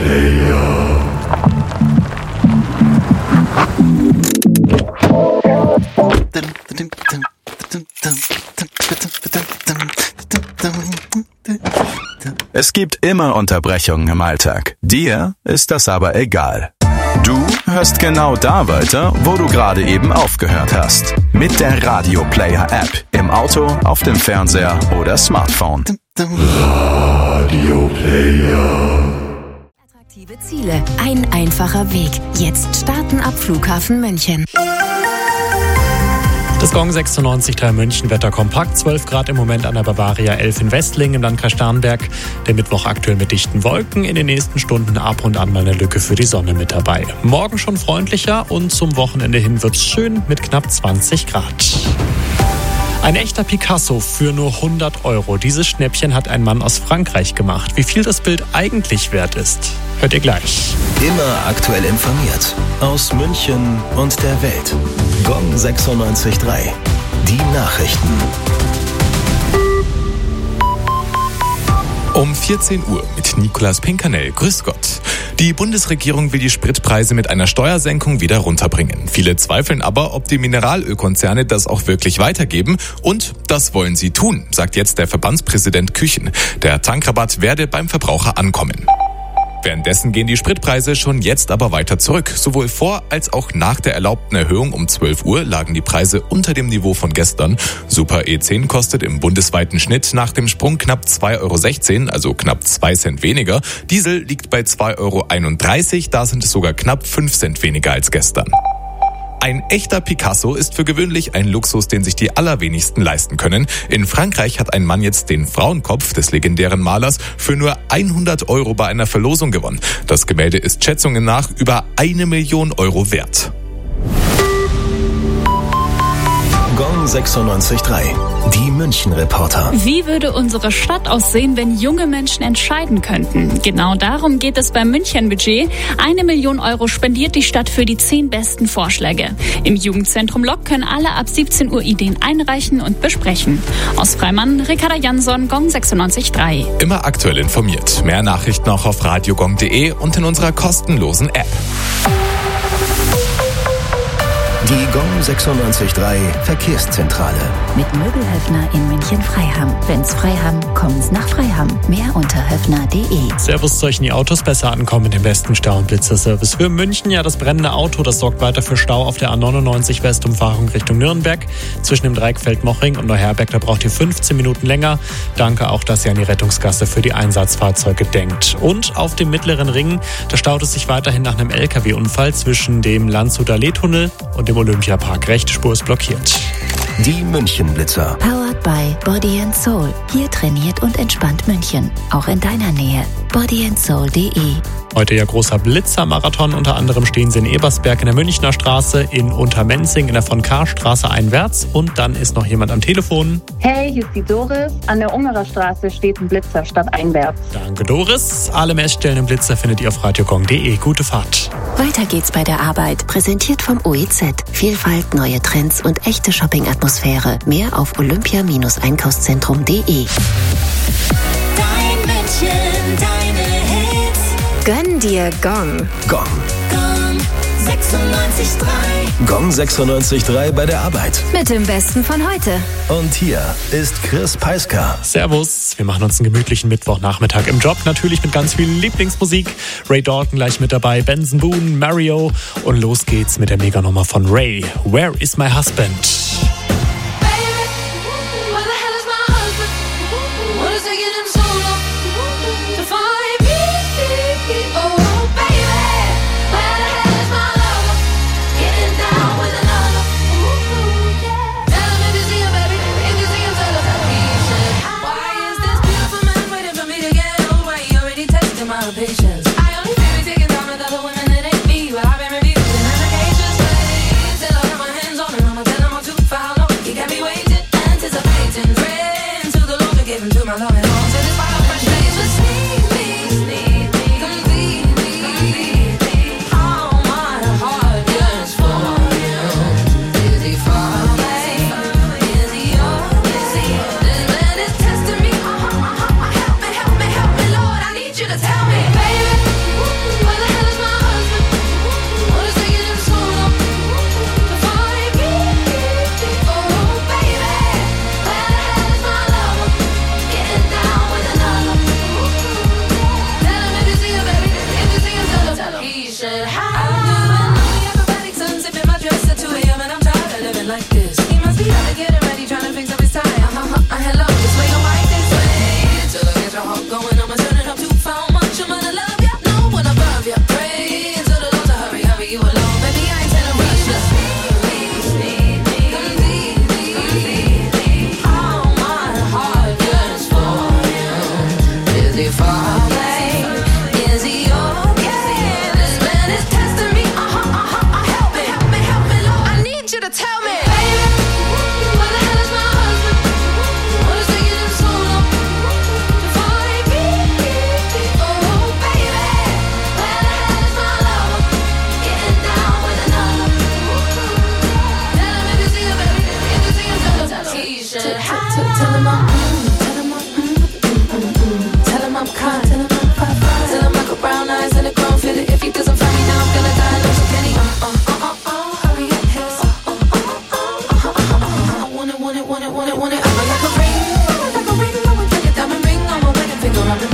Player. Es gibt immer Unterbrechungen im Alltag. Dir ist das aber egal. Du hörst genau da weiter, wo du gerade eben aufgehört hast. Mit der Radio Player App. Im Auto, auf dem Fernseher oder Smartphone. Radio Player. Attraktive Ziele. Ein einfacher Weg. Jetzt starten ab Flughafen München. Das Gong 96.3 München, Wetter kompakt, 12 Grad im Moment an der Bavaria, 11 in Westlingen im Landkreis Starnberg. Der Mittwoch aktuell mit dichten Wolken, in den nächsten Stunden ab und an mal eine Lücke für die Sonne mit dabei. Morgen schon freundlicher und zum Wochenende hin wird's schön mit knapp 20 Grad. Ein echter Picasso für nur 100 Euro. Dieses Schnäppchen hat ein Mann aus Frankreich gemacht. Wie viel das Bild eigentlich wert ist, hört ihr gleich. Immer aktuell informiert. Aus München und der Welt. Gong 96.3. Die Nachrichten. Um 14 Uhr mit Nicolas Pinkernell. Grüß Gott. Die Bundesregierung will die Spritpreise mit einer Steuersenkung wieder runterbringen. Viele zweifeln aber, ob die Mineralölkonzerne das auch wirklich weitergeben. Und das wollen sie tun, sagt jetzt der Verbandspräsident Küchen. Der Tankrabatt werde beim Verbraucher ankommen. Währenddessen gehen die Spritpreise schon jetzt aber weiter zurück. Sowohl vor als auch nach der erlaubten Erhöhung um 12 Uhr lagen die Preise unter dem Niveau von gestern. Super E10 kostet im bundesweiten Schnitt nach dem Sprung knapp 2,16 €, also knapp 2 Cent weniger. Diesel liegt bei 2,31 €, da sind es sogar knapp 5 Cent weniger als gestern. Ein echter Picasso ist für gewöhnlich ein Luxus, den sich die allerwenigsten leisten können. In Frankreich hat ein Mann jetzt den Frauenkopf des legendären Malers für nur 100 € bei einer Verlosung gewonnen. Das Gemälde ist Schätzungen nach über 1 Million € wert. Gong 96.3. Die München-Reporter. Wie würde unsere Stadt aussehen, wenn junge Menschen entscheiden könnten? Genau darum geht es beim München-Budget. 1 Million € spendiert die Stadt für die 10 besten Vorschläge. Im Jugendzentrum Lok können alle ab 17 Uhr Ideen einreichen und besprechen. Aus Freimann, Ricarda Jansson, Gong 96.3. Immer aktuell informiert. Mehr Nachrichten auch auf radiogong.de und in unserer kostenlosen App. Die Gong 96.3 Verkehrszentrale. Mit Möbelhöfner in München-Freiham. Wenn's Freiham, kommen's nach Freiham. Mehr unter höfner.de. Servus, soll die Autos besser ankommen mit dem besten Stau- und Blitzerservice für München. Ja, das brennende Auto, das sorgt weiter für Stau auf der A99 Westumfahrung Richtung Nürnberg. Zwischen dem Dreieck Feldmochring und Neuherberg, da braucht ihr 15 Minuten länger. Danke auch, dass ihr an die Rettungsgasse für die Einsatzfahrzeuge denkt. Und auf dem Mittleren Ring, da staut es sich weiterhin nach einem LKW-Unfall zwischen dem Landshuter Lehtunnel und dem Olympiapark. Rechte Spur ist blockiert. Die München-Blitzer. Powered by Body and Soul. Hier trainiert und entspannt München. Auch in deiner Nähe. bodyandsoul.de. Heute ja großer Blitzermarathon. Unter anderem stehen sie in Ebersberg in der Münchner Straße, in Untermenzing in der Von-Kahr-Straße einwärts. Und dann ist noch jemand am Telefon. Hey, hier ist die Doris. An der Ungerer Straße steht ein Blitzer statt einwärts. Danke, Doris. Alle Messstellen im Blitzer findet ihr auf radiogong.de. Gute Fahrt. Weiter geht's bei der Arbeit. Präsentiert vom OEZ. Vielfalt, neue Trends und echte Shopping-Atmosphäre. Mehr auf olympia-einkaufszentrum.de. Dein München, deine Hits. Gönn dir Gong. Gong. Gong 96.3. Gong 96.3 bei der Arbeit. Mit dem Besten von heute. Und hier ist Chris Peiska. Servus, wir machen uns einen gemütlichen Mittwochnachmittag im Job, natürlich mit ganz viel Lieblingsmusik. Ray Dalton gleich mit dabei, Benson Boone, Mario und los geht's mit der Meganummer von Ray. Where is my husband?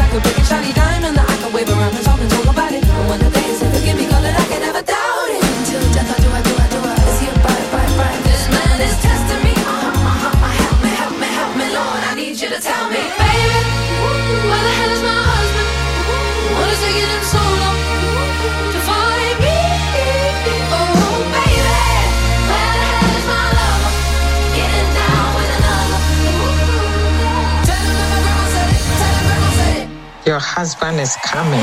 I could break a shiny diamond that I could wave around and talk about it. And when the day is forgive me, call it, I can never doubt it. Until death, I do. Is he a bite? This man is testing me. Help me, Lord, I need you to tell me. Baby, where the hell is my husband? What is taking him so long to find me? Oh, baby, where the hell is my lover? Getting down with another. Tell him that my grandma said it. Your husband is coming.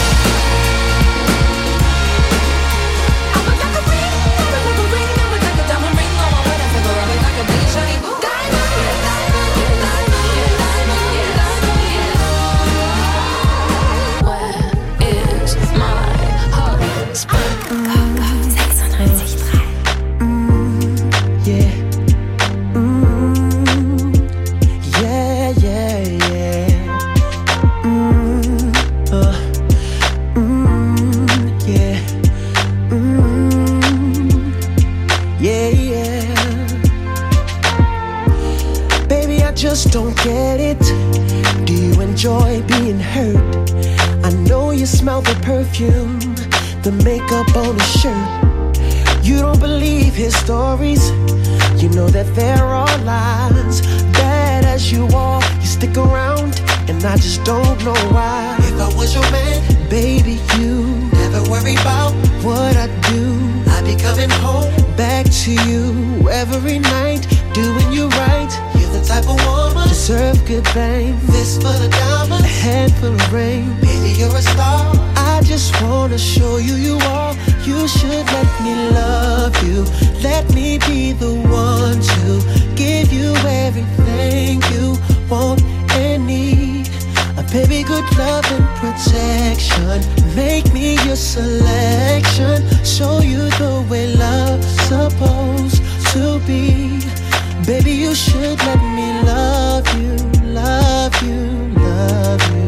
Don't get it. Do you enjoy being hurt? I know you smell the perfume, the makeup on his shirt. You don't believe his stories. You know that there are lies. Bad as you are, you stick around, and I just don't know why. If I was your man, baby, you never worry about what I do. I'd be coming home back to you every night, doing you right. The type of woman deserve good fame. Fist full of diamonds, a handful of rain. Baby, you're a star. I just wanna show you you are. You should let me love you. Let me be the one to give you everything you want and need. A baby, good love and protection. Make me your selection. Show you the way love's supposed to be. Baby, you should let me love you, love you, love you,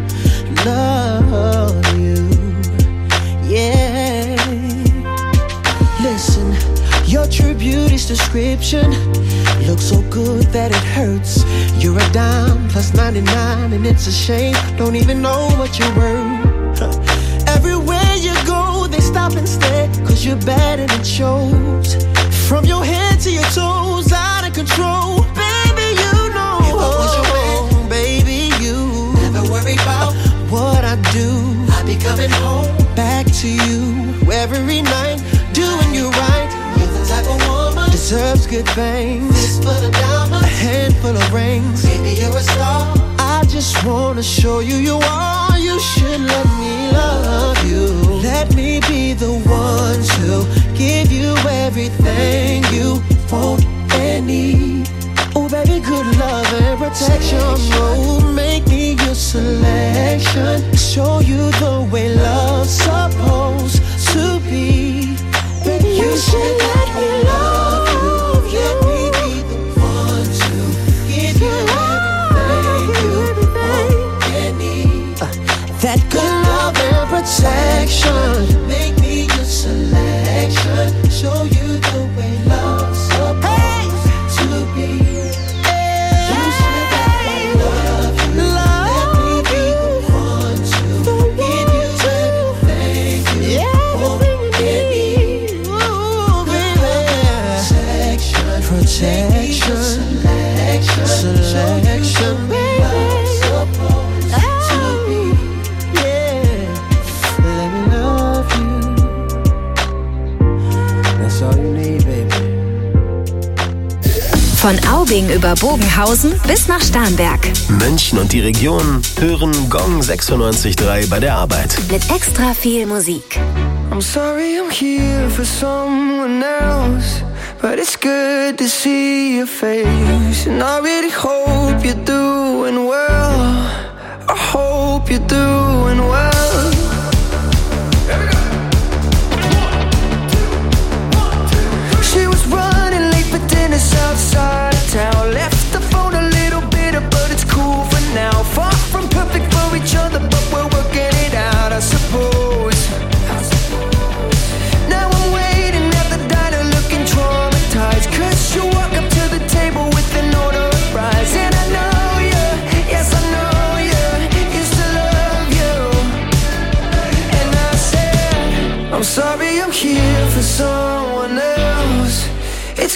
love you, yeah. Listen, your true beauty's description looks so good that it hurts. You're a dime plus 99 and it's a shame, don't even know what you're worth. Everywhere you go, they stop and stare, cause you're bad and it shows. From your head to your toes, out of control. Baby, you know. If I was your man, baby, you never worry about what I do. I'd be coming home back to you every night, doing you right. You're the type of woman deserves good things. Fist full of diamonds, a handful of rings. Baby, you're a star. I just wanna show you you are. You should let me love you. Let me be the one to give you everything you want and need. Oh, baby, good love and protection. Oh, make me your selection. Show you the way love's supposed to be. Baby, you should let me love you. Let me be the one to give you everything you want and need. That good love and protection. Make me your selection. Show you the way love's supposed to be. You should let me love you. Let me be the one to give you everything you want and need. Ooh, baby. Protection. Selection, baby. Supposed to be. Yeah. Let me love you. That's all you need, baby. Von Aubing über Bogenhausen bis nach Starnberg. München und die Region hören Gong 96.3 bei der Arbeit. Mit extra viel Musik. I'm sorry I'm here for someone else, but it's good to see your face. And I really hope you're doing well. I hope you're doing well. She was running late for dinner outside of town. Left the phone a little bitter, but it's cool for now. Far from perfect for each other, but we're working it out, I suppose. Now I'm waiting at the diner looking traumatized, 'cause you walk up to the table with an order of fries. And I know you, yes I know you, used to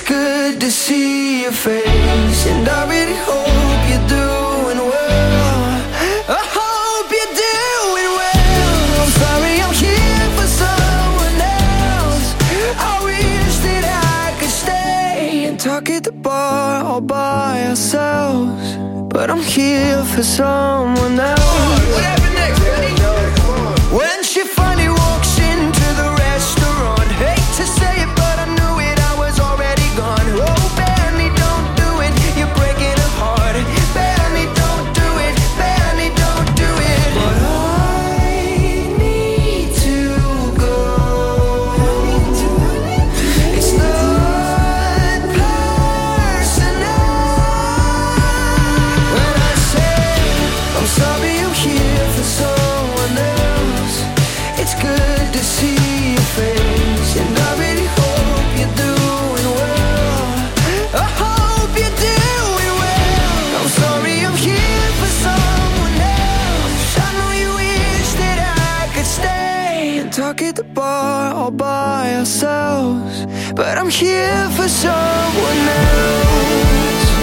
good to see your face, and I really hope you're doing well. I hope you're doing well. I'm sorry I'm here for someone else. I wish that I could stay and talk at the bar all by ourselves, but I'm here for someone else. What happened next, buddy? When she finally walks into the restaurant, hate to say it, but I knew it, I was already gone. Oh, Benny, don't do it, you're breaking her heart. Benny, don't do it, Benny, don't do it. But I need to go. It's not personal. When I say I'm sorry I'm here for someone else, it's good to see your face, and I really hope you're doing well. I hope you're doing well. I'm sorry I'm here for someone else. I know you wish that I could stay and talk at the bar all by ourselves, but I'm here for someone else.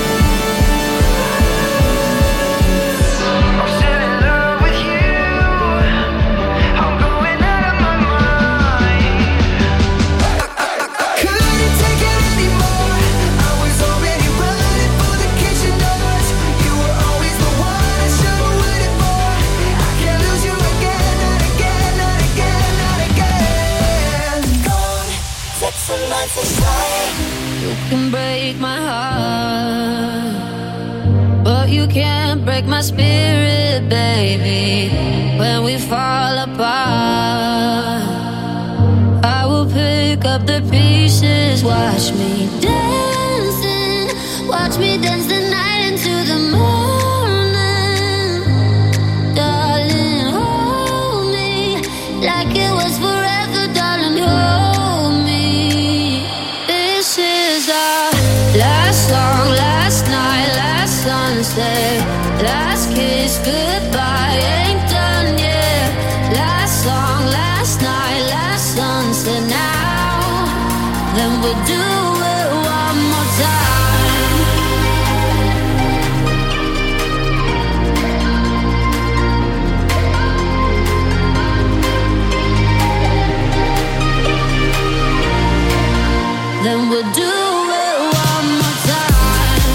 I'm still in love with you. I'm going out of my mind. I couldn't take it anymore. I was already running for the kitchen doors. You were always the one I should have waited for. I can't lose you again, not again, not again, not again. Gone, 96 times. You can break my heart, but you can't break my spirit, baby. When we fall apart, I will pick up the pieces. Watch me dancing, watch me dance the night into the morning. Darling, hold me like it was forever, darling, hold me. This is our last song, last night, last sunset, last kiss, goodbye, ain't done yet. Last song, last night, last sunset, now, then we'll do it one more time. Then we'll do it one more time.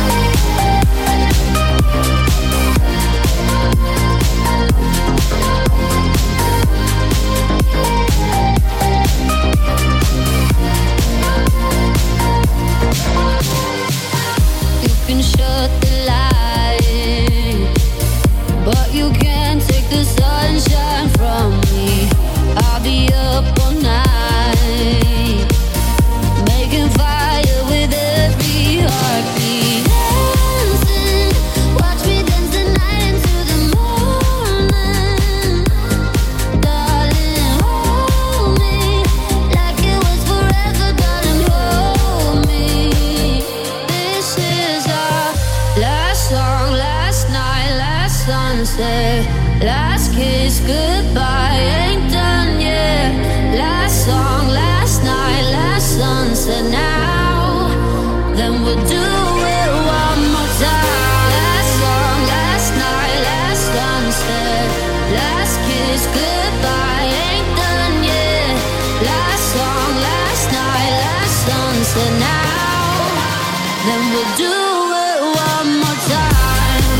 You can shut the light, but you can't take the sunshine from me. I'll be up all night, making fire with every heartbeat. Dancing, watch me dance the night into the morning. Darling, hold me like it was forever, darling, hold me. This is our last song, last night, last sunset, last kiss, goodbye, ain't done yet. Last song, last night, last sunset, now, then we'll do it one more time. Last song, last night, last sunset, last kiss, goodbye, ain't done yet. Last song, last night, last sunset, now, then we'll do it one more time.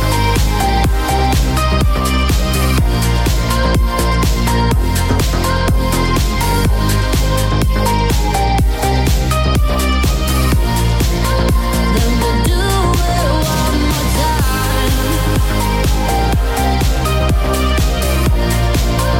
Then we'll do it one more time.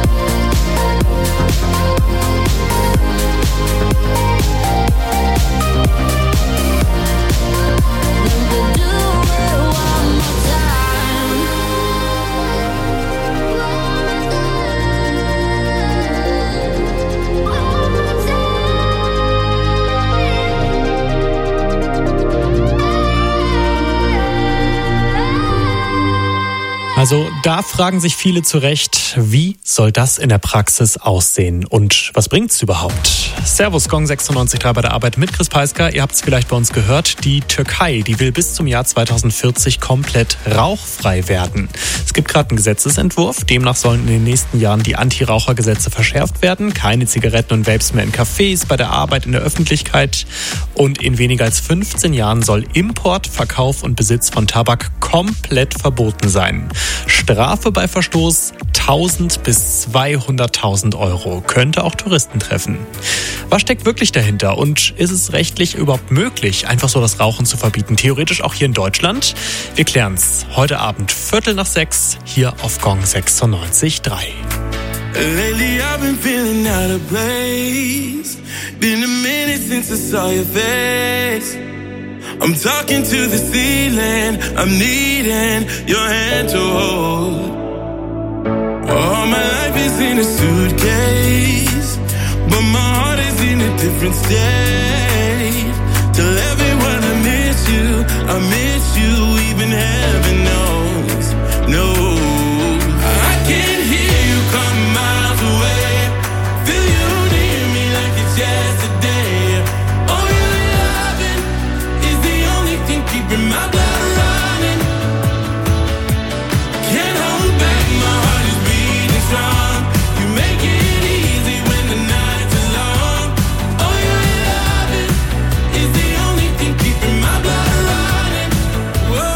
Also da fragen sich viele zu Recht, wie soll das in der Praxis aussehen und was bringt's überhaupt? Servus, Gong 96.3 bei der Arbeit mit Chris Peisker. Ihr habt es vielleicht bei uns gehört, die Türkei, die will bis zum Jahr 2040 komplett rauchfrei werden. Es gibt gerade einen Gesetzesentwurf, demnach sollen in den nächsten Jahren die Anti-Raucher-Gesetze verschärft werden. Keine Zigaretten und Vapes mehr in Cafés, bei der Arbeit, in der Öffentlichkeit. Und in weniger als 15 Jahren soll Import, Verkauf und Besitz von Tabak komplett verboten sein. Strafe bei Verstoß 1.000 bis 200.000 Euro. Könnte auch Touristen treffen. Was steckt wirklich dahinter? Und ist es rechtlich überhaupt möglich, einfach so das Rauchen zu verbieten? Theoretisch auch hier in Deutschland? Wir klären's heute Abend 5:45 hier auf Gong 96.3. Lately I've been feeling out of place. Been a minute since I saw your face. I'm talking to the ceiling, I'm needing your hand to hold. All my life is in a suitcase, but my heart is in a different state. Tell everyone I miss you, even heaven knows. No, I can hear you come miles away. Feel you near me like it's yesterday. Oh, your loving is the only thing keeping my blood running. Can't hold back, my heart is beating strong. You make it easy when the nights are long. Oh, your loving is the only thing keeping my blood running. Whoa,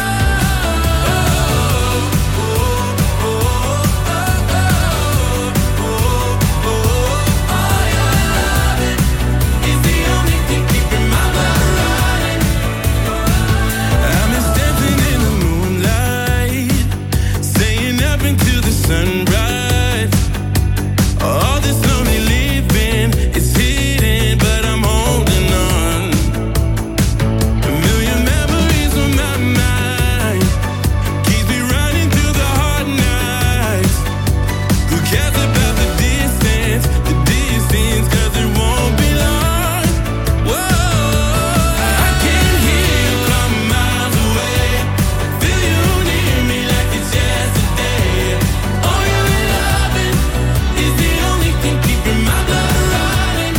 oh, oh, oh, oh, oh, oh, oh. Oh, your loving is the only thing keeping my blood running. I've been dancing in the moonlight, staying up until the sunrise. All this lonely living is hidden, but I'm holding on. A million memories on my mind, keeps me running through the hard nights. Who cares about the distance, cause it won't be long. Whoa, I can hear you come miles away. Feel you near me like it's yesterday. Oh, your loving is the only thing keeping my blood running.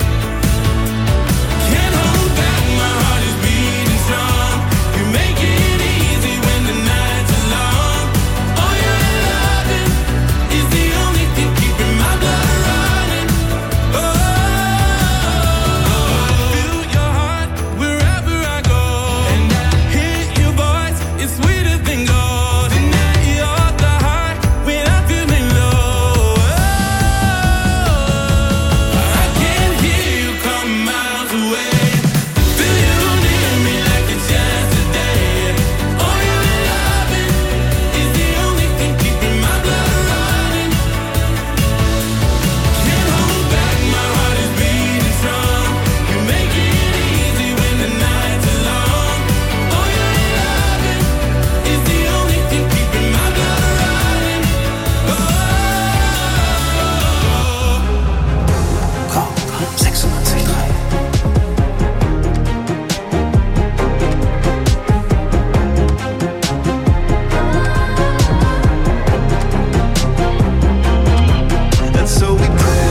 Can't hold back, my heart is beating strong. You make it easy when the nights are long. Oh, your loving is the only thing keeping my blood running. Oh, feel your heart wherever I go, and I hear your voice, it's sweeter than gold. And now you're the high when I'm feeling low. I can hear you come miles away. Feel you near me like it's yesterday. Oh, your loving is the only thing keeping my blood running. Can't hold back, my heart is beating strong. You make it easy when the nights are long. Oh, your loving is the only thing keeping my blood running. Gong 96.3. And so we pray.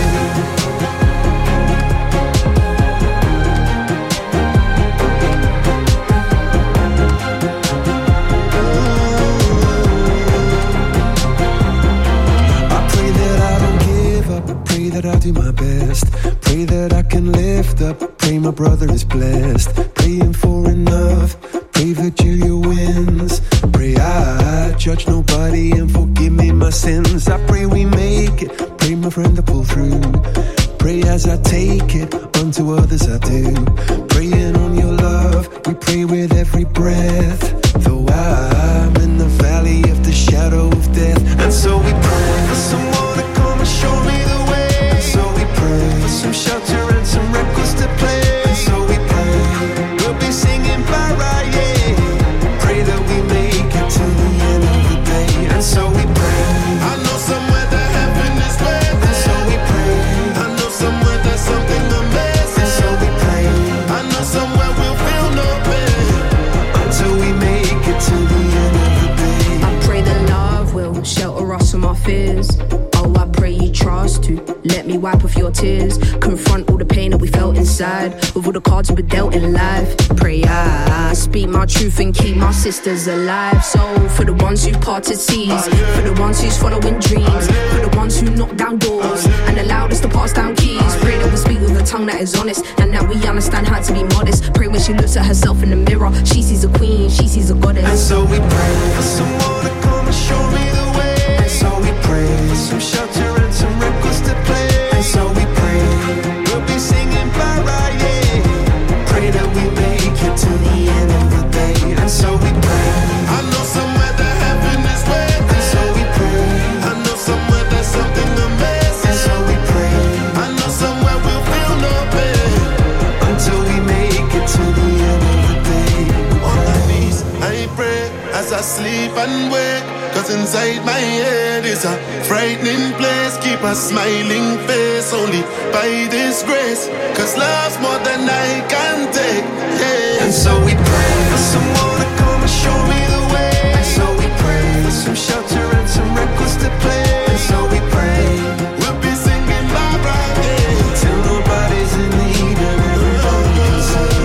I pray that I don't give up. I pray that I do my best. Pray that I can lift up. Pray my brother is blessed. Praying for enough. Pray that Julia wins. Pray I judge nobody and forgive me my sins. I pray we make it. Pray my friend to pull through. Pray as I take it, unto others I do. Praying on your love, we pray with every breath. Though I'm in the valley of the shadow of death. And so we pray for someone to come and show me the way. And so we pray for some shelter and some records to play. And so we pray we'll be singing Bara, yeah. Pray that we make it to the end of the day. And so we pray. I know somewhere that heaven is waiting. And so we pray. I know somewhere there's something amazing. And so we pray. I know somewhere we'll feel no pain until we make it to the end of the day. I pray that for us and our fears. Oh, I pray you trust to let me wipe off your tears. Confront all the pain that we felt inside, with all the cards we've been dealt in life. Pray I speak my truth and keep my sisters alive. So for the ones who parted seas, for the ones who's following dreams, for the ones who knock down doors and allowed us to pass down keys. Pray that we speak with a tongue that is honest, and that we understand how to be modest. Pray when she looks at herself in the mirror, she sees a queen, she sees a goddess. And so we pray for someone to come and show me the way. And so we pray for some shelter and some records to play. And so we pray we'll be singing Bara, yeah. Pray that we make it to the end of the day. And so we pray. I know somewhere that heaven is waiting. And so we pray. I know somewhere there's something amazing. And so we pray. I know somewhere we'll feel no pain until we make it to the end of the day. On my knees, I pray as I sleep and wake. Cause inside my head is a frightening place. Keep a smiling face only by this grace. Cause love's more than I can take, yeah. And so we pray for someone to come and show me the way. And so we pray for some shelter and some records to play. And so we pray we'll be singing Barbara, yeah, till nobody's in need and everybody can sing.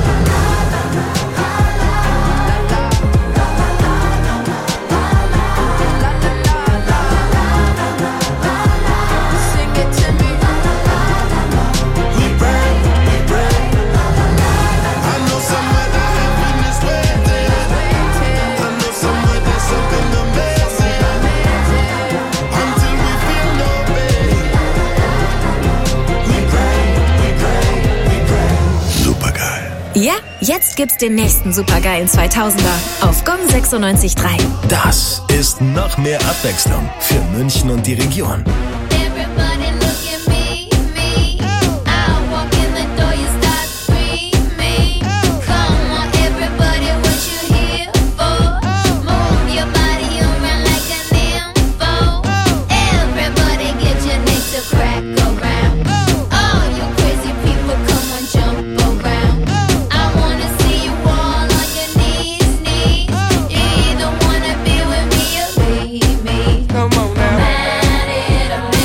Ja, jetzt gibt's den nächsten supergeilen 2000er auf Gong 96.3. Das ist noch mehr Abwechslung für München und die Region. Come on now.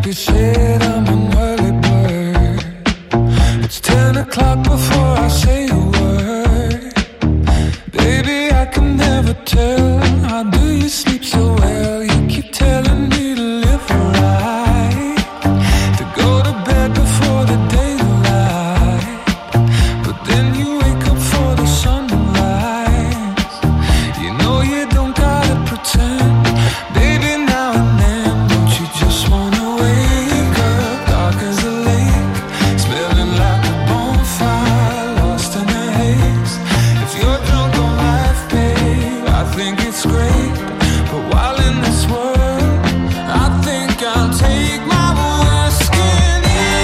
be said, I'm an early bird. It's 10 o'clock before I say a word. Baby, I can never tell. How do you sleep so well? You keep telling me to live right, to go to bed before the daylight. But then you wake up for the sun to rise. You know you don't gotta pretend. Baby, now and then, don't you just wanna wake up dark as a lake, smelling like a bonfire, lost in a haze. If you're drunk on life, babe, I think it's great. But while in this world, I think I'll take my whiskey and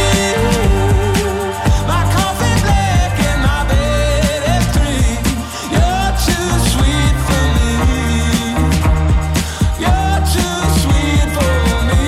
my coffee black and my bed at 3. You're too sweet for me. You're too sweet for me.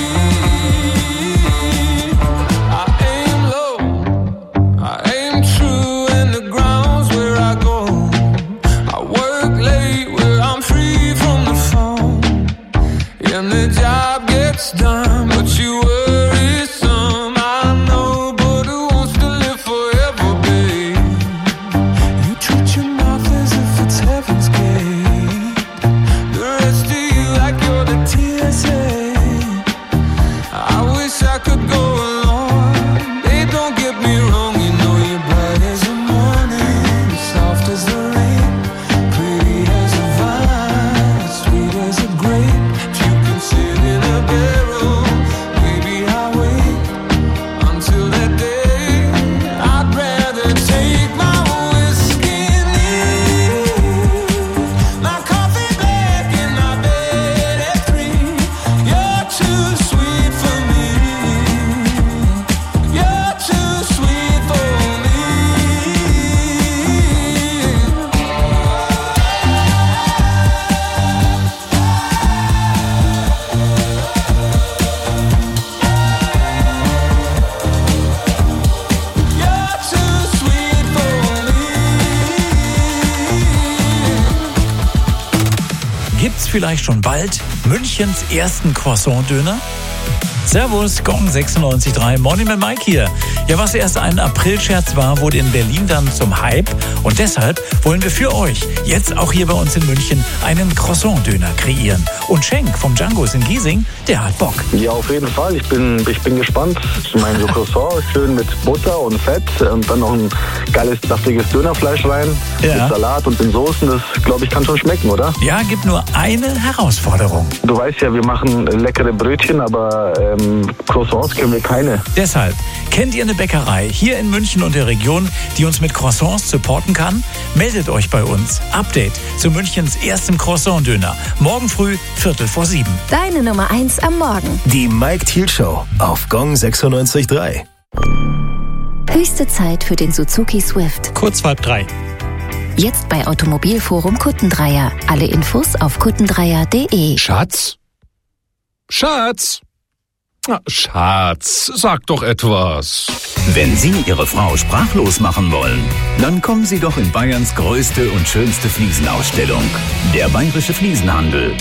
I aim low, I aim true, and the ground's where I go. I work late where I'm free from the phone, and the job gets done, but you worry some. I know, but who wants to live forever, babe? You treat your mouth as if it's heaven's gate. The rest of you like you're the TSA. I wish I could go along. Babe, don't get me wrong, you know you're bright as the morning, soft as the rain, pretty as a vine, sweet as a grape. If you can sit in a barrel, baby, I'll wait until that day. I'd rather take my whiskey neat, my coffee black and my bed at 3. You're too sweet for me. You're too sweet for me. You're too sweet for me. Gibt's vielleicht schon bald Münchens ersten Croissant-Döner? Servus, Gong 96.3, Morning mit Mike hier. Ja, was erst ein April-Scherz war, wurde in Berlin dann zum Hype. Und deshalb wollen wir für euch jetzt auch hier bei uns in München einen Croissant-Döner kreieren. Und Schenk vom Django's in Giesing, der hat Bock. Ja, auf jeden Fall. Ich bin gespannt. Ich meine, so Croissant schön mit Butter und Fett und dann noch ein geiles, saftiges Dönerfleisch rein. Ja. Mit Salat und den Soßen. Das, glaube ich, kann schon schmecken, oder? Ja, gibt nur eine Herausforderung. Du weißt ja, wir machen leckere Brötchen, aber Croissants können wir keine. Deshalb, kennt ihr eine Bäckerei hier in München und der Region, die uns mit Croissants supporten kann? Meldet euch bei uns. Update zu Münchens erstem Croissant-Döner. Morgen früh, 6:45. Deine Nummer 1 am Morgen. Die Mike Thiel Show auf Gong 96.3. Höchste Zeit für den Suzuki Swift. Kurz vor 3. Jetzt bei Automobilforum Kuttendreier. Alle Infos auf kuttendreier.de. Schatz? Schatz? Na, Schatz, sag doch etwas. Wenn Sie Ihre Frau sprachlos machen wollen, dann kommen Sie doch in Bayerns größte und schönste Fliesenausstellung. Der Bayerische Fliesenhandel.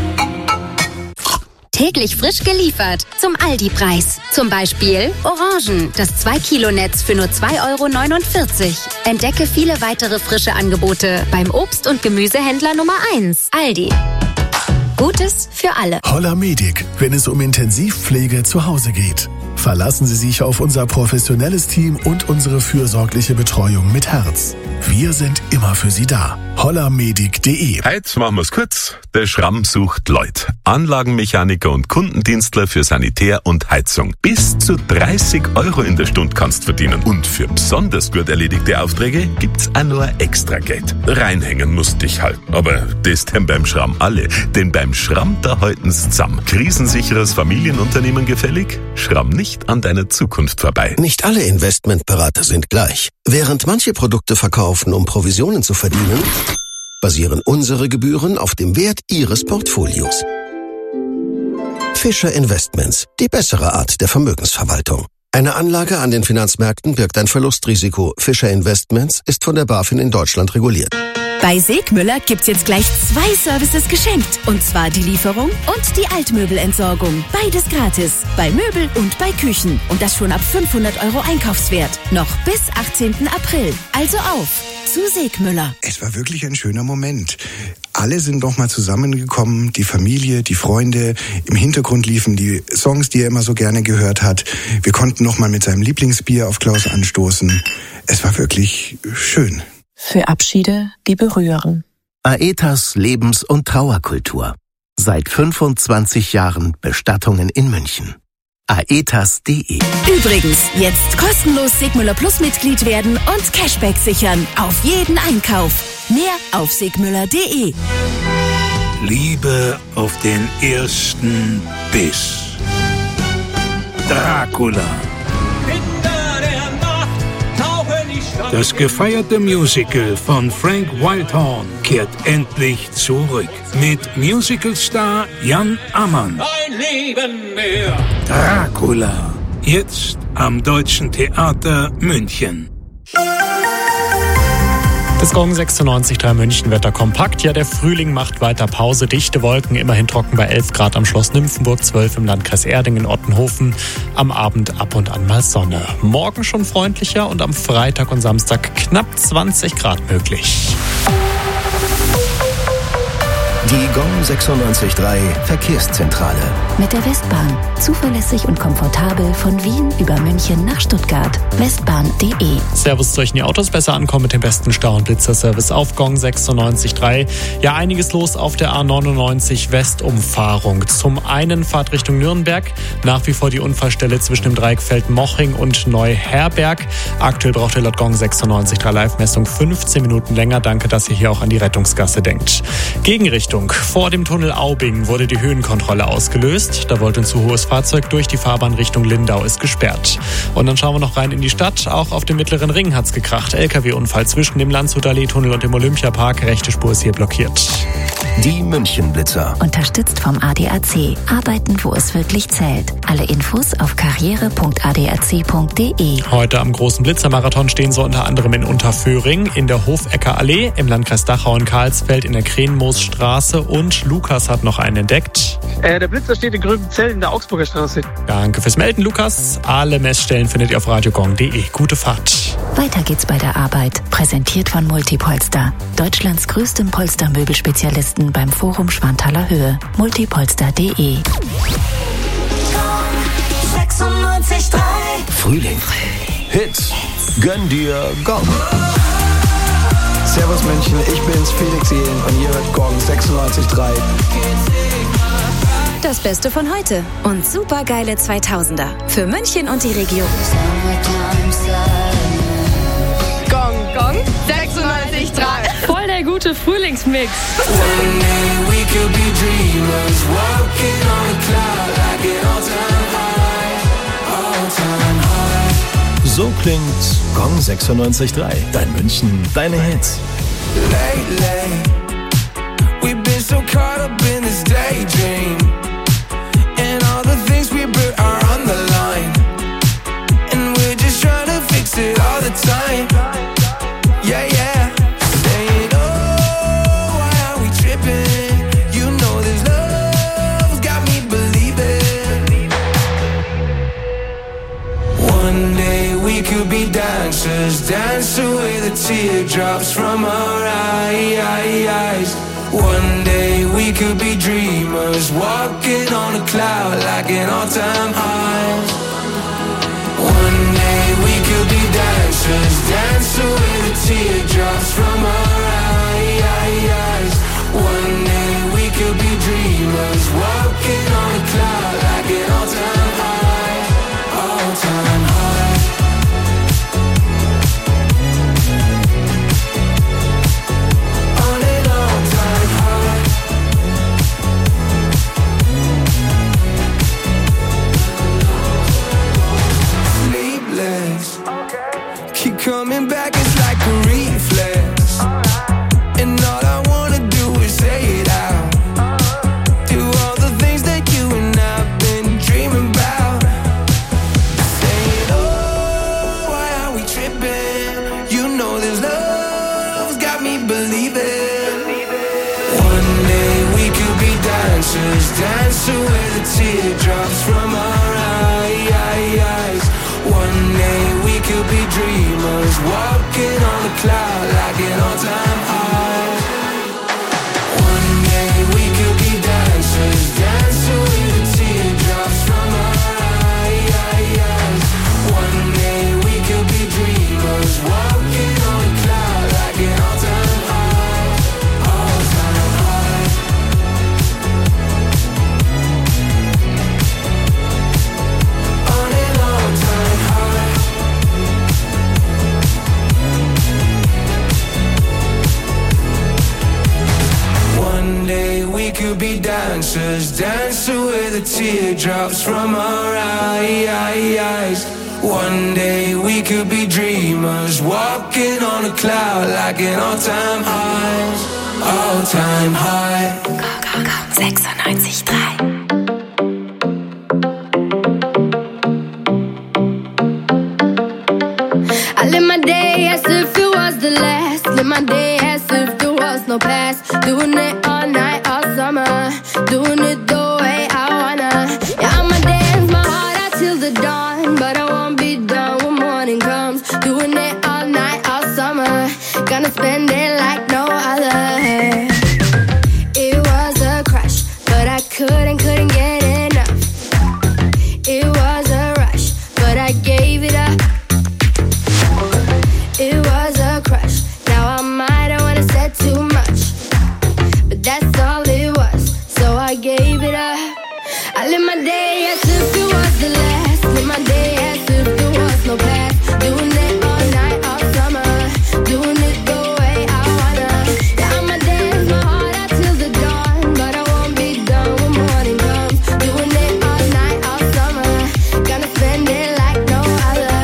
Täglich frisch geliefert zum Aldi-Preis. Zum Beispiel Orangen, das 2-Kilo-Netz für nur 2,49 €. Entdecke viele weitere frische Angebote beim Obst- und Gemüsehändler Nummer 1, Aldi. Gutes für alle. Holla Medic, wenn es um Intensivpflege zu Hause geht. Verlassen Sie sich auf unser professionelles Team und unsere fürsorgliche Betreuung mit Herz. Wir sind immer für Sie da. hollamedic.de. Heute machen wir's kurz. Der Schramm sucht Leute. Anlagenmechaniker und Kundendienstler für Sanitär und Heizung. Bis zu 30 € in der Stunde kannst verdienen. Und für besonders gut erledigte Aufträge gibt's auch nur extra Geld. Reinhängen musst dich halten. Aber das denn beim Schramm alle. Denn beim Schramm, da halten's zusammen. Krisensicheres Familienunternehmen gefällig? Schramm nicht an deiner Zukunft vorbei. Nicht alle Investmentberater sind gleich. Während manche Produkte verkaufen, um Provisionen zu verdienen, basieren unsere Gebühren auf dem Wert Ihres Portfolios. Fischer Investments, die bessere Art der Vermögensverwaltung. Eine Anlage an den Finanzmärkten birgt ein Verlustrisiko. Fischer Investments ist von der BaFin in Deutschland reguliert. Bei Segmüller gibt's jetzt gleich 2 Services geschenkt. Und zwar die Lieferung und die Altmöbelentsorgung. Beides gratis. Bei Möbel und bei Küchen. Und das schon ab 500 € Einkaufswert. Noch bis 18. April. Also auf zu Segmüller. Es war wirklich ein schöner Moment. Alle sind noch mal zusammengekommen, die Familie, die Freunde. Im Hintergrund liefen die Songs, die er immer so gerne gehört hat. Wir konnten noch mal mit seinem Lieblingsbier auf Klaus anstoßen. Es war wirklich schön. Für Abschiede, die berühren. Aetas Lebens- und Trauerkultur. Seit 25 Jahren Bestattungen in München. aetas.de. Übrigens, jetzt kostenlos Segmüller Plus Mitglied werden und Cashback sichern. Auf jeden Einkauf. Mehr auf segmüller.de. Liebe auf den ersten Biss. Dracula. Das gefeierte Musical von Frank Wildhorn kehrt endlich zurück. Mit Musicalstar Jan Ammann. Ein Leben mehr. Dracula. Jetzt am Deutschen Theater München. Das Gong 96.3 München Wetter kompakt. Ja, der Frühling macht weiter Pause. Dichte Wolken, immerhin trocken bei 11 Grad am Schloss Nymphenburg, 12 im Landkreis Erding, Ottenhofen. Am Abend ab und an mal Sonne. Morgen schon freundlicher und am Freitag und Samstag knapp 20 Grad möglich. Die Gong 96.3 Verkehrszentrale. Mit der Westbahn. Zuverlässig und komfortabel von Wien über München nach Stuttgart. Westbahn.de. Servus, sollchen die Autos besser ankommen mit dem besten Stau- und Blitzerservice auf Gong 96.3. Ja, einiges los auf der A99 Westumfahrung. Zum einen Fahrt Richtung Nürnberg. Nach wie vor die Unfallstelle zwischen dem Dreieck Feldmoching und Neuherberg. Aktuell braucht ihr laut Gong 96.3 Live-Messung 15 Minuten länger. Danke, dass ihr hier auch an die Rettungsgasse denkt. Gegenrichtung. Vor dem Tunnel Aubing wurde die Höhenkontrolle ausgelöst. Da wollte ein zu hohes Fahrzeug durch. Die Fahrbahn Richtung Lindau ist gesperrt. Und dann schauen wir noch rein in die Stadt. Auch auf dem Mittleren Ring hat's gekracht. LKW-Unfall zwischen dem Landshuter-Allee-Tunnel und dem Olympiapark. Rechte Spur ist hier blockiert. Die München-Blitzer. Unterstützt vom ADAC. Arbeiten, wo es wirklich zählt. Alle Infos auf karriere.adac.de. Heute am großen Blitzermarathon stehen sie unter anderem in Unterföhring, in der Hofecker Allee, im Landkreis Dachau in Karlsfeld, in der Krenmoosstraße, und Lukas hat noch einen entdeckt. Der Blitzer steht in Gröbenzell in der Augsburger Straße. Danke fürs Melden, Lukas. Alle Messstellen findet ihr auf radiogong.de. Gute Fahrt. Weiter geht's bei der Arbeit. Präsentiert von Multipolster. Deutschlands größtem Polstermöbelspezialisten beim Forum Schwanthaler Höhe. Multipolster.de. 96.3 Frühling. Hits. Gönn dir Gong. Servus München, ich bin's, Felix Jähn und ihr hört Gong 96.3. Das Beste von heute und supergeile 2000er für München und die Region. Gong, Gong 96.3. Voll der gute Frühlingsmix. So klingt Gong 96.3. Dein München, deine Hits. Lately, we've been so caught up in this daydream, and all the things we built are on the line, and we're just trying to fix it all the time. Yeah, yeah. Saying, oh, why are we tripping? You know this love's got me believing. One day we could be dancers, dance away the teardrops from our eyes. One day we could be dreamers, walking on a cloud like an all-time high. One day we could be dancers, dance away the teardrops from our eyes. One day we could be dreamers, walking on a cloud like an all-time high, all-time high. Keep coming back, it's like a reflex. drops from our eyes. One day we could be dreamers, walking on a cloud like an all-time high. One day we could be dancers, dancing with the teardrops from our eyes. One day we could be dreamers, walking on a cloud like an all-time high, all-time high. On an all-time high. One day we could be dancers, dancing with the teardrops from our eyes. One day we could be dreamers, walking on a cloud like an all-time high, all-time high. Gong 96.3. I live my day as if it was the last. Live my day as if there was no past. Doing it all night, all summer. Doing it the way I wanna. Yeah, I'ma dance my heart out till the dawn. But I won't be done when morning comes. Doing it all night, all summer. Gonna spend it like no other. It was a crush, but I couldn't get enough. It was a rush, but I gave it up. It was a crush. Now I might have wanna said too much, but that's all it was. So I gave it up. I live my day as if it was the last. Live my day as if there was no past. Doing it all night, all summer. Doing it the way I wanna. Yeah, I'ma dance my heart out till the dawn, but I won't be done when morning comes. Doing it all night, all summer. Gonna spend it like no other.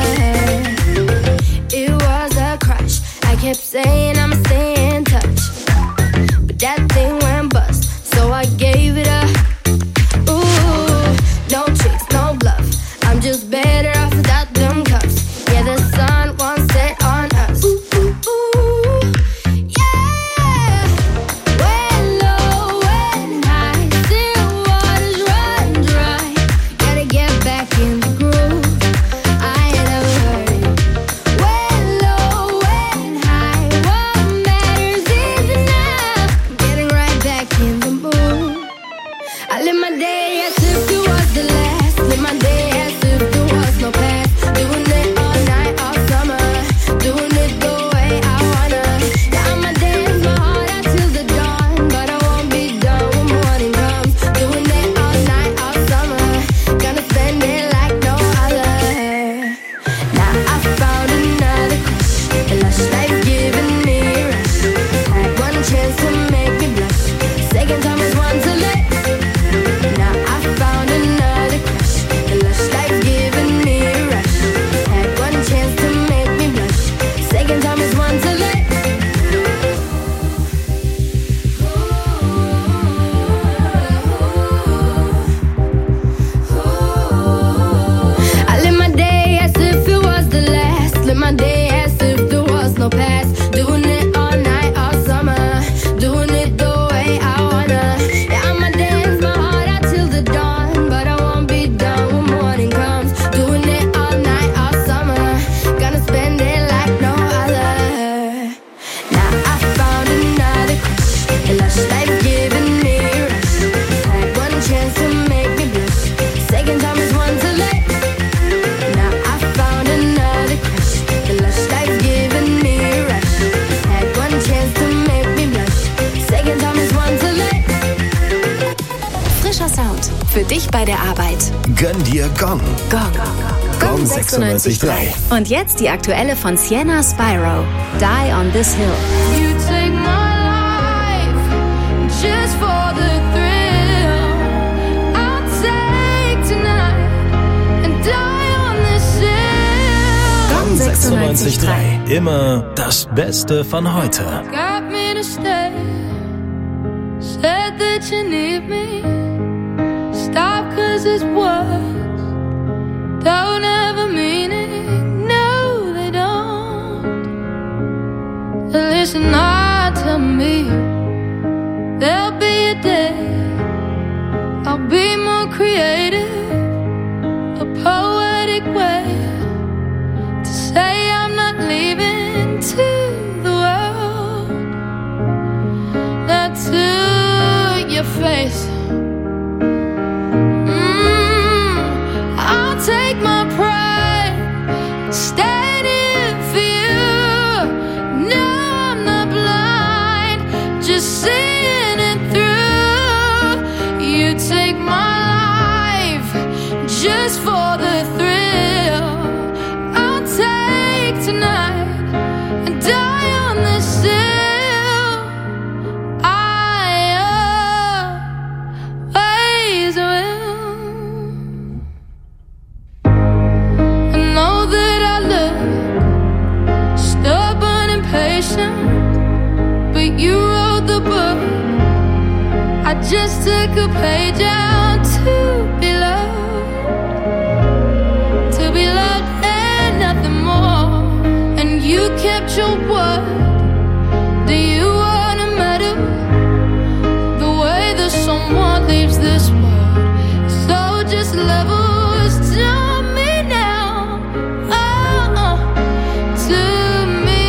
It was a crush. I kept saying I'ma stay in touch, but that thing went bust, so I gave it up. Ooh, no tricks, no bluff. I'm just better off without them cups. Yeah, the sun won't set on us. Ooh, yeah. When low, when high, still waters run dry. Gotta get back in the groove. I ain't never heard it. When low, when high, what matters is enough. Getting right back in the mood. I live my day as if it was the last. Live my day as if there was no past. Doing it all night, all summer. Doing it the way I wanna. Yeah, I'ma dance my heart out till the dawn, but I won't be done when morning comes. Doing it all night, all summer. Gonna spend it like no other. Now I found another crush. A lush life giving me a rush. Had one chance to make me blush. Second time is one to let. Now I found another crush. A lush life giving me a rush. Had one chance to make me blush. Second time is one to let. I live my day as if it was the last. Live my day as if there was no past. Doing it all night, all summer. Doing it the way I wanna. Yeah, I'ma dance my heart out till the dawn, but I won't be done when morning comes. Doing it all night, all summer. Gonna spend it like no other. Now I found another crush. A lush life giving me a rush. Had one chance to make me blush. Second time is one to let. Now I found another crush. The lush life giving me a rush. Had one chance to make me blush. Second time is one to let. Frischer Sound für dich bei der Arbeit. Gönn dir Gong. Gong. Gong 96.3. Und jetzt die aktuelle von Sienna Spyro. Die on this hill. You take my life just for the thrill. I'll take tonight and die on this hill. Gong 96.3. Immer das Beste von heute. Got me to stay. Said that you need me. Stop 'cause it's words don't have a meaning. No, they don't. Listen, I tell me there'll be a day I'll be more creative. just for the thrill. I'll take tonight and die on this hill. I always will. I know that I look stubborn and patient, but you wrote the book. I just took a page out to be loved and nothing more. And you kept your word. Do you wanna matter? The way that someone leaves this world. So just levels to me now. Oh, to me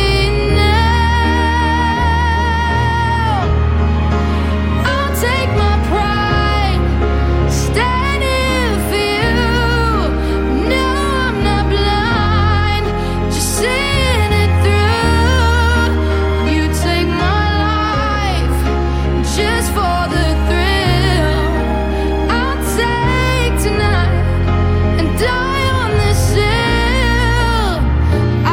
now. I'll take my pride, standing for you. No, I'm not blind, just seeing it through. You take my life just for the thrill. I'll take tonight and die on this hill. I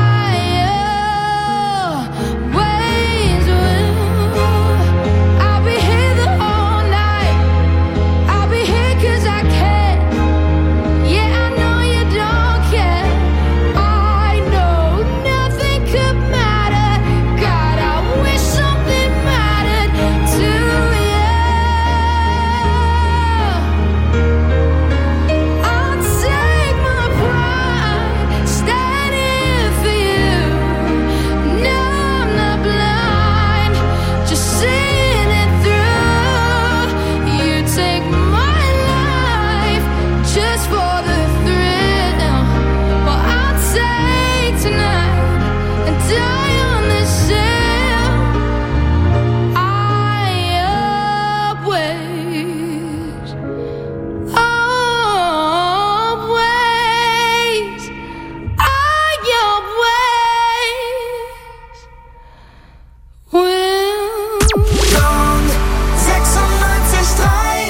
always will. I'll be here the whole night. I'll be here 'cause I can. Yeah, I know you don't care. I know nothing could matter. God, I wish something mattered to you. I'll take my pride, standing for you. No, I'm not blind, just seeing it through. You take my life just for the thrill. Well, I'll take tonight and die on this hill. I always, always, I always will. Gong 96.3.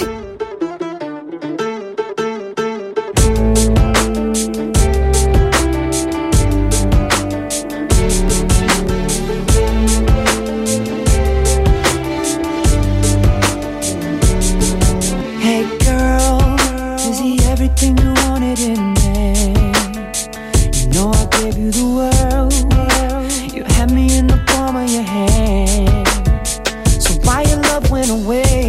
Hey girl, is he everything you wanted in me? You know I gave you the world. You had me in the palm of your hand. So why your love went away?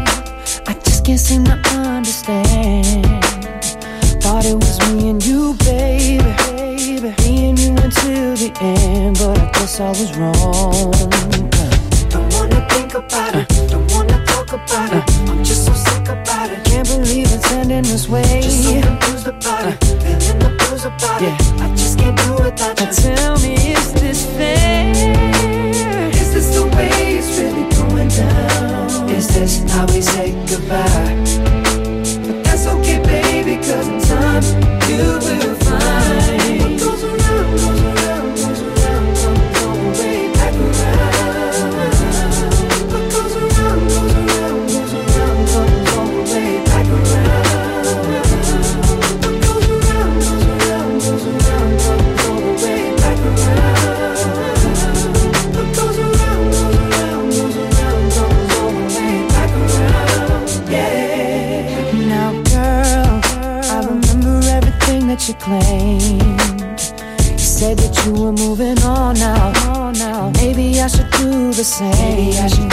I just can't seem to understand. Thought it was me and you, baby. Me and you until the end, but I guess I was wrong. Don't wanna think about it, don't wanna talk about it. I'm just so sick about it. Can't believe it's ending this way. Just so confused about it, feeling the blues about it. I just can't do it without you. Tell me, is this fair? Is this the way it's really going down? Is this how we say goodbye? But that's okay, baby, 'cause in time you will find. What goes around, goes around, goes around, comes all the way back around. What goes around, goes around, goes around, comes all the way back around. What goes around, goes around, goes around, comes all the way back around. What goes around, goes around, goes around, comes all the way back around. Yeah. Now, girl, I remember everything that you claimed. You said that you were moving on now. Maybe I should do the same.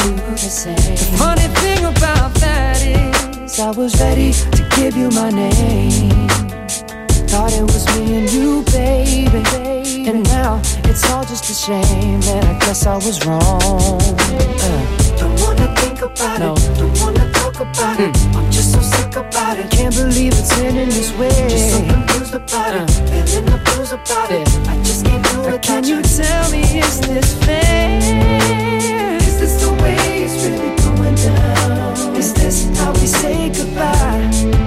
The funny thing about that is I was ready to give you my name. Thought it was me and you, baby. And now it's all just a shame, and I guess I was wrong. Don't wanna think about it, don't wanna talk about it. I'm just so sick about it. Can't believe it's ending this way. Just so confused about it, feeling the blues about it. I just can't do it. Can you tell me, is this fair? Is this the way it's really going down? Is this how we say goodbye?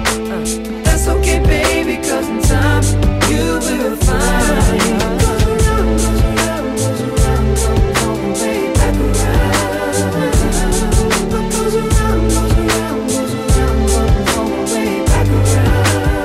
But that's okay, baby, 'cause in time you will find. Goes around, goes around, goes around, comes all the way back around. What goes around, goes around, goes around, comes all the way back around.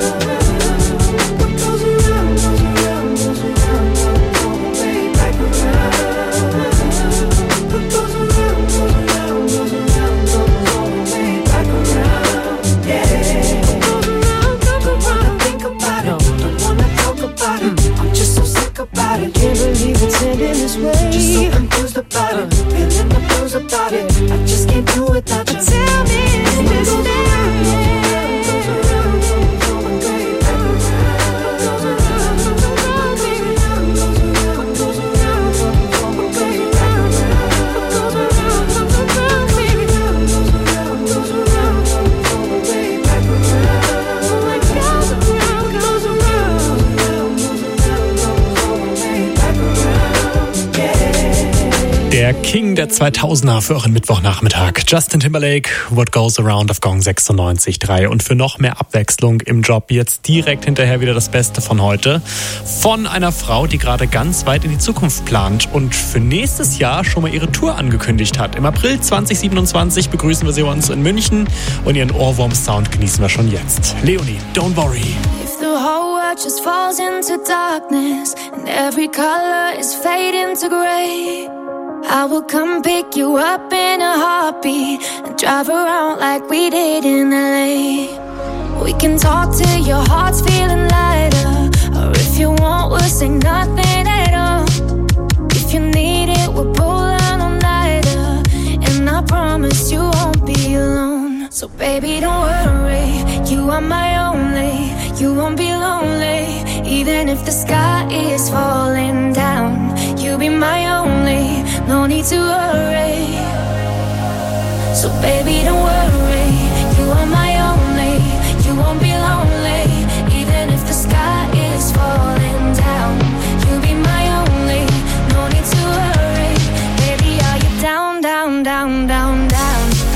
Der King der 2000er für euren Mittwochnachmittag. Justin Timberlake, What Goes Around auf Gong 96.3. Und für noch mehr Abwechslung im Job jetzt direkt hinterher wieder das Beste von heute. Von einer Frau, die gerade ganz weit in die Zukunft plant und für nächstes Jahr schon mal ihre Tour angekündigt hat. Im April 2027 begrüßen wir sie uns in München und ihren Ohrwurm-Sound genießen wir schon jetzt. Leonie, Don't Worry. If the whole world just falls into darkness and every color is fading to gray, I will come pick you up in a heartbeat and drive around like we did in LA. We can talk till your heart's feeling lighter, or if you want, we'll say nothing at all. If you need it, we'll pull an all-nighter, and I promise you won't be alone. So baby, don't worry, you are my only. You won't be lonely, even if the sky is falling down. You'll be my only, no need to worry. So baby, don't worry, you are my only. You won't be lonely, even if the sky is falling down. You'll be my only, no need to worry. Baby, are you down, down, down, down, down?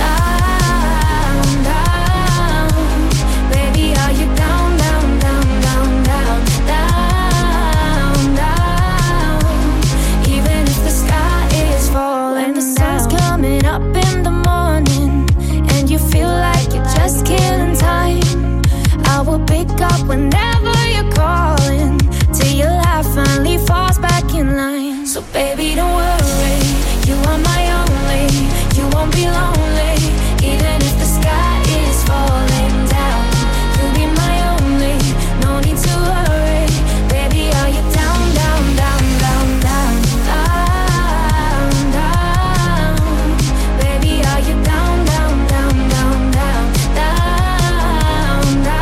Up whenever you're calling, till your life finally falls back in line. So baby, don't worry, you are my only. You won't be lonely, even if the sky is falling down. You'll be my only, no need to worry. Baby, are you down, down, down, down, down, down, down? Baby, are you down, down, down, down, down, down, down?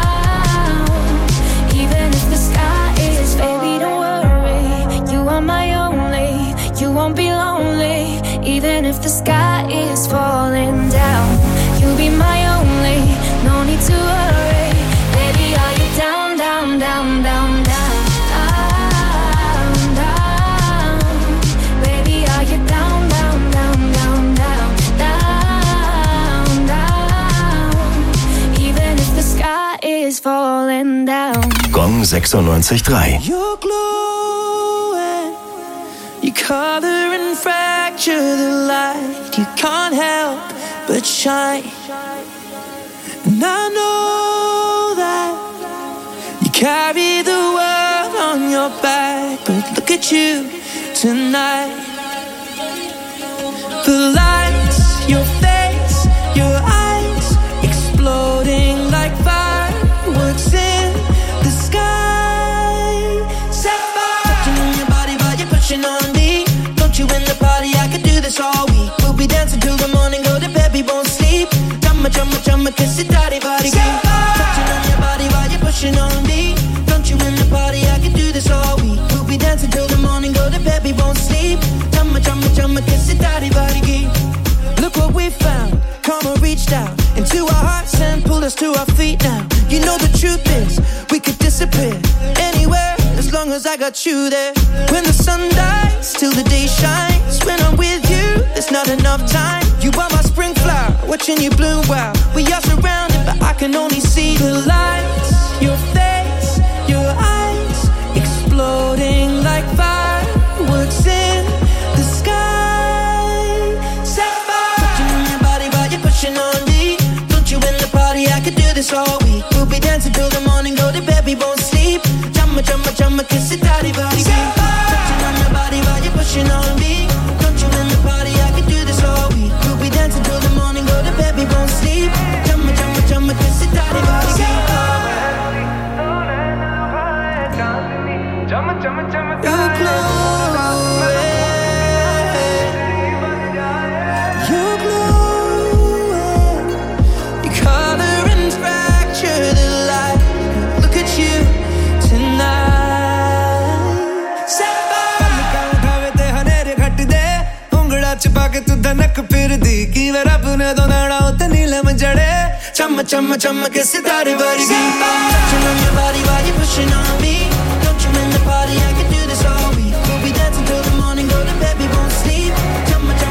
Baby, don't worry, you are my only. You won't be lonely, even if the sky is falling down. You'll be my only, no need to worry. Baby, are you down, down, down, down, down, down, down? Baby, are you down, down, down, down, down, down, down? Even if the sky is falling down. Gong 96.3. You're glowing, you color and fracture the light. You can't help but shine, and I know that you carry the world on your back. But look at you tonight. The lights, your face, your eyes, exploding like fireworks in the sky. Sapphire, touching on your body while you're pushing on me. Don't you in the party? I could do this all week. We'll be dancing till the morning, go to bed, we won't sleep. Chumma, chumma, chumma, kiss it, daddy, body. Touching on your body while you're pushing on me. Don't you in the party? I could do this all week. We'll be dancing till the morning, go to bed, we won't sleep. Chumma, chumma, chumma, kiss it, daddy, body. Look what we found. Karma reached out into our hearts and pulled us to our feet now. You know the truth is, we could disappear anywhere as long as I got you there. When the sun dies, till the day shines. When I'm with you, there's not enough time. You are my spring flower, watching you bloom wild. We are surrounded, but I can only see the lights. Your face, your eyes, exploding like fireworks in the sky. Sapphire, touching on your body while you're pushing on me. Don't you in the party? I could do this all week. We'll be dancing till the morning, go to bed, we won't sleep. Chumma, chumma, chumma, kiss it, daddy, body. Touching on your body while you're pushing on me. Don't you in the party? I could do this all week. We'll be dancing till the morning, go to bed, we won't sleep. Chumma, chumma, chumma, kiss it, daddy, body. You're glowing, you're glowing. You color and fracture the light. Look at you tonight. Sapphire, छुपा के तू धनक फिर दी की वे रब ने दो नाड़ा उते नीलम जड़े चम चम चम के सितारे वर्गी touching on your body while you're pushing on me. Don't you in the party? I can do this all week. We'll be dancing till the morning, go to bed, we won't sleep. Chum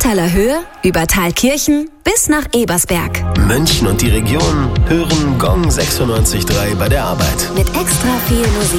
Ahrtaler Höhe, über Thalkirchen bis nach Ebersberg. München und die Region hören Gong 96.3 bei der Arbeit. Mit extra viel Musik.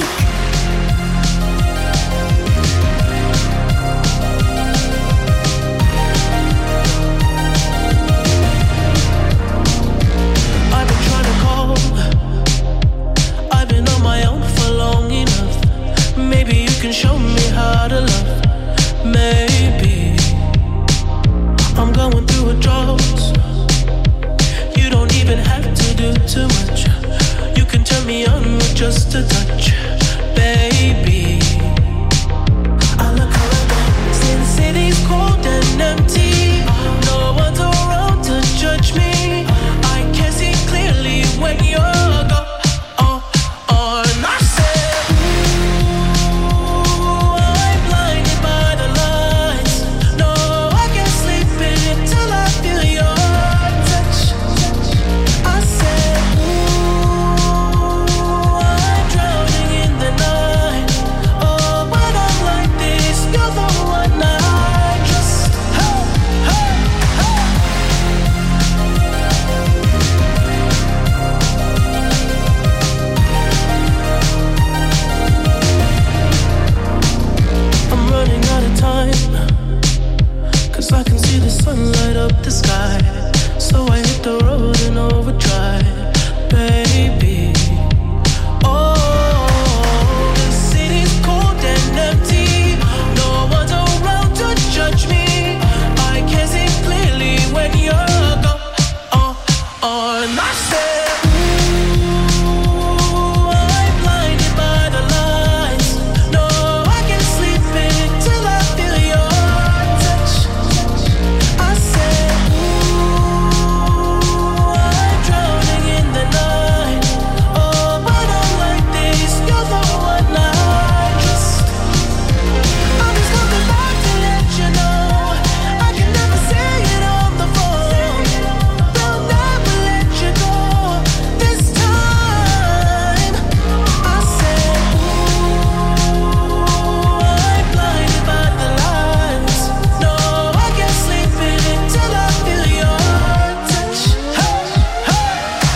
I've been trying to call. I've been on my own for long enough. Maybe you can show me how to love. Maybe I'm going through a drought. You don't even have to do too much. You can turn me on with just a touch, baby. I look around since city's cold and empty. No one's around to judge me. I can see clearly when you're gone. I said, ooh, I'm blinded by the lights. No, I can't sleep until I feel your touch. I said, ooh, I'm drowning in the night. Oh, when I'm like this, you're the one I trust. Hey, hey, hey. I'm running out of time, 'cause I can see the sun light up the sky. So I hit the road in overdrive, baby. Oh, the city's cold and empty. No one's around to judge me. I can see clearly when you're gone. And I said, ooh, I'm blinded by the lights. No, I can't sleep until I feel your touch. I said, ooh, I'm drowning in the night. Oh, when I'm like this, you're the one I trust. I'm just coming back to let you know I can never say it on the phone. They'll never let you go this time. I said, ooh, I'm blinded by the lights. No, I can't sleep until I feel your touch. Hey, hey,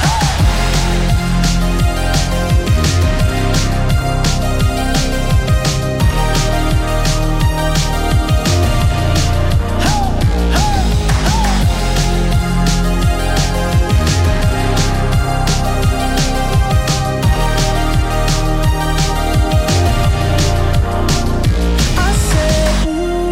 I said,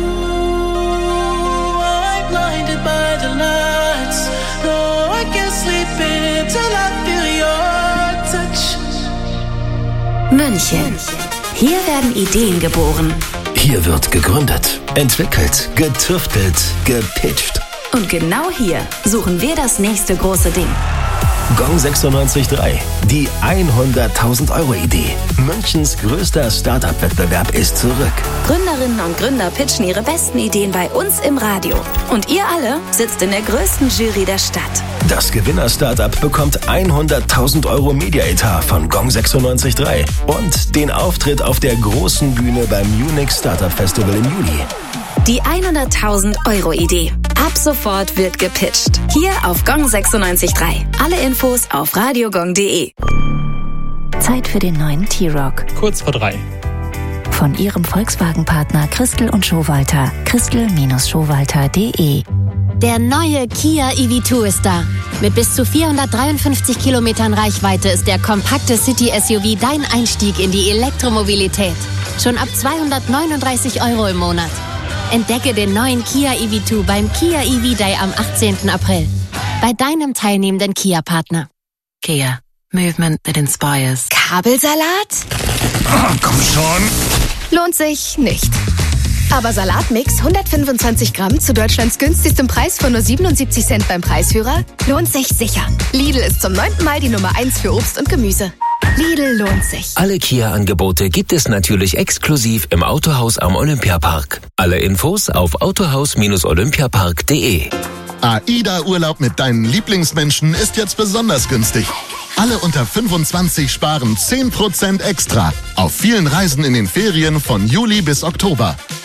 ooh, I'm blinded by the lights. No, I can't sleep until I feel your touch. München. Hier werden Ideen geboren. Hier wird gegründet, entwickelt, getüftelt, gepitcht. Und genau hier suchen wir das nächste große Ding. Gong 96.3, die 100.000 Euro Idee. Münchens größter Startup-Wettbewerb ist zurück. Gründerinnen und Gründer pitchen ihre besten Ideen bei uns im Radio. Und ihr alle sitzt in der größten Jury der Stadt. Das Gewinner-Startup bekommt 100.000 Euro Media-Etat von Gong 96.3 und den Auftritt auf der großen Bühne beim Munich Startup Festival im Juli. Die 100.000 Euro Idee. Ab sofort wird gepitcht. Hier auf Gong 96.3. Alle Infos auf radiogong.de. Zeit für den neuen T-Rock. Kurz vor 3. Von Ihrem Volkswagen-Partner Christel und Schowalter. Christel-Schowalter.de. Der neue Kia EV2 ist da. Mit bis zu 453 Kilometern Reichweite ist der kompakte City-SUV dein Einstieg in die Elektromobilität. Schon ab 239 Euro im Monat. Entdecke den neuen Kia EV2 beim Kia EV Day am 18. April. Bei deinem teilnehmenden Kia-Partner. Kia. Movement that inspires. Kabelsalat? Oh, komm schon. Lohnt sich nicht. Aber Salatmix 125 Gramm zu Deutschlands günstigstem Preis von nur 77 Cent beim Preisführer lohnt sich sicher. Lidl ist zum 9. Mal die Nummer 1 für Obst und Gemüse. Lidl lohnt sich. Alle Kia-Angebote gibt es natürlich exklusiv im Autohaus am Olympiapark. Alle Infos auf autohaus-olympiapark.de. AIDA-Urlaub mit deinen Lieblingsmenschen ist jetzt besonders günstig. Alle unter 25 sparen 10% extra auf vielen Reisen in den Ferien von Juli bis Oktober.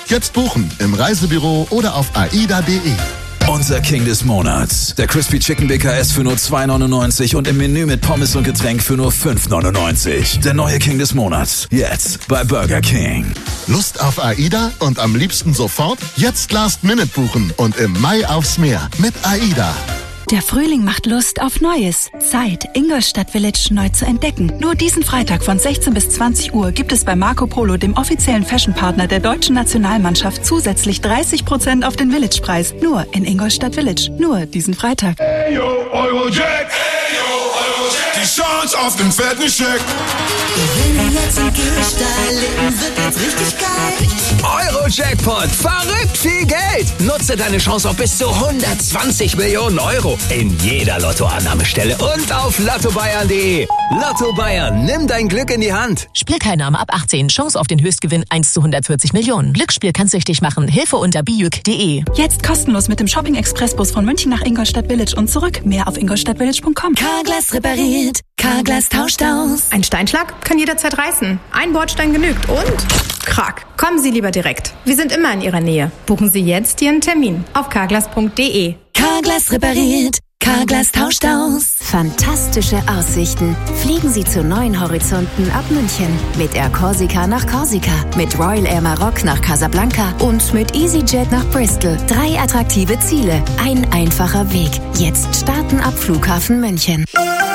Jetzt buchen im Reisebüro oder auf aida.de. Unser King des Monats. Der Crispy Chicken BKS für nur 2,99 und im Menü mit Pommes und Getränk für nur 5,99. Der neue King des Monats. Jetzt bei Burger King. Lust auf AIDA und am liebsten sofort? Jetzt Last Minute buchen und im Mai aufs Meer mit AIDA. Der Frühling macht Lust auf Neues. Zeit, Ingolstadt Village neu zu entdecken. Nur diesen Freitag von 16 bis 20 Uhr gibt es bei Marco Polo, dem offiziellen Fashionpartner der deutschen Nationalmannschaft, zusätzlich 30% auf den Villagepreis. Nur in Ingolstadt Village. Nur diesen Freitag. Hey yo, Eurojack! Hey yo, Eurojack! Die Chance auf den fetten Scheck! Wenn jetzt in Kirchstein leben, wird jetzt richtig geil. Euro-Jackpot. Verrückt viel Geld. Nutze deine Chance auf bis zu 120 Millionen Euro in jeder Lottoannahmestelle und auf lottobayern.de. Lotto Bayern, nimm dein Glück in die Hand. Spielteilnahme ab 18. Chance auf den Höchstgewinn 1 zu 140 Millionen. Glücksspiel kann süchtig machen. Hilfe unter bijuk.de. Jetzt kostenlos mit dem Shopping-Express-Bus von München nach Ingolstadt Village und zurück. Mehr auf ingolstadtvillage.com. Carglass repariert. Carglass tauscht aus. Ein Steinschlag kann jederzeit reißen. Ein Bordstein genügt und Krack. Kommen Sie lieber direkt. Wir sind immer in Ihrer Nähe. Buchen Sie jetzt Ihren Termin auf carglass.de. Carglass repariert. Carglass tauscht aus. Fantastische Aussichten. Fliegen Sie zu neuen Horizonten ab München. Mit Air Corsica nach Korsika, mit Royal Air Maroc nach Casablanca und mit EasyJet nach Bristol. 3 attraktive Ziele, ein einfacher Weg. Jetzt starten ab Flughafen München.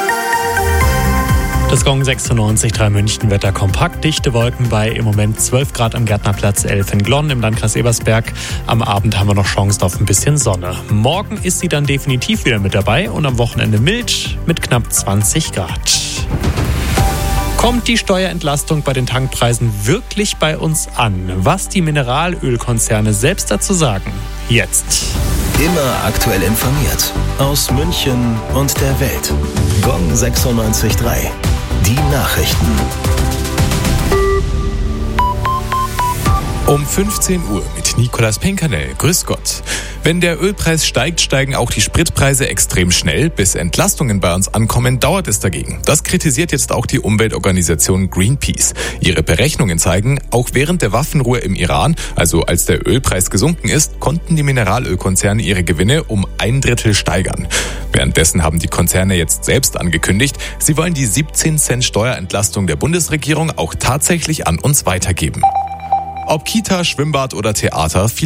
Das Gong 96,3 München Wetter kompakt, dichte Wolken bei im Moment 12 Grad am Gärtnerplatz 11 in Glonn im Landkreis Ebersberg. Am Abend haben wir noch Chancen auf ein bisschen Sonne. Morgen ist sie dann definitiv wieder mit dabei und am Wochenende mild mit knapp 20 Grad. Kommt die Steuerentlastung bei den Tankpreisen wirklich bei uns an? Was die Mineralölkonzerne selbst dazu sagen? Jetzt. Immer aktuell informiert. Aus München und der Welt. Gong 96,3. Die Nachrichten. Um 15 Uhr mit Nicolas Penkanell. Grüß Gott. Wenn der Ölpreis steigt, steigen auch die Spritpreise extrem schnell. Bis Entlastungen bei uns ankommen, dauert es dagegen. Das kritisiert jetzt auch die Umweltorganisation Greenpeace. Ihre Berechnungen zeigen, auch während der Waffenruhe im Iran, also als der Ölpreis gesunken ist, konnten die Mineralölkonzerne ihre Gewinne um 1/3 steigern. Währenddessen haben die Konzerne jetzt selbst angekündigt, sie wollen die 17 Cent Steuerentlastung der Bundesregierung auch tatsächlich an uns weitergeben. Ob Kita, Schwimmbad oder Theater,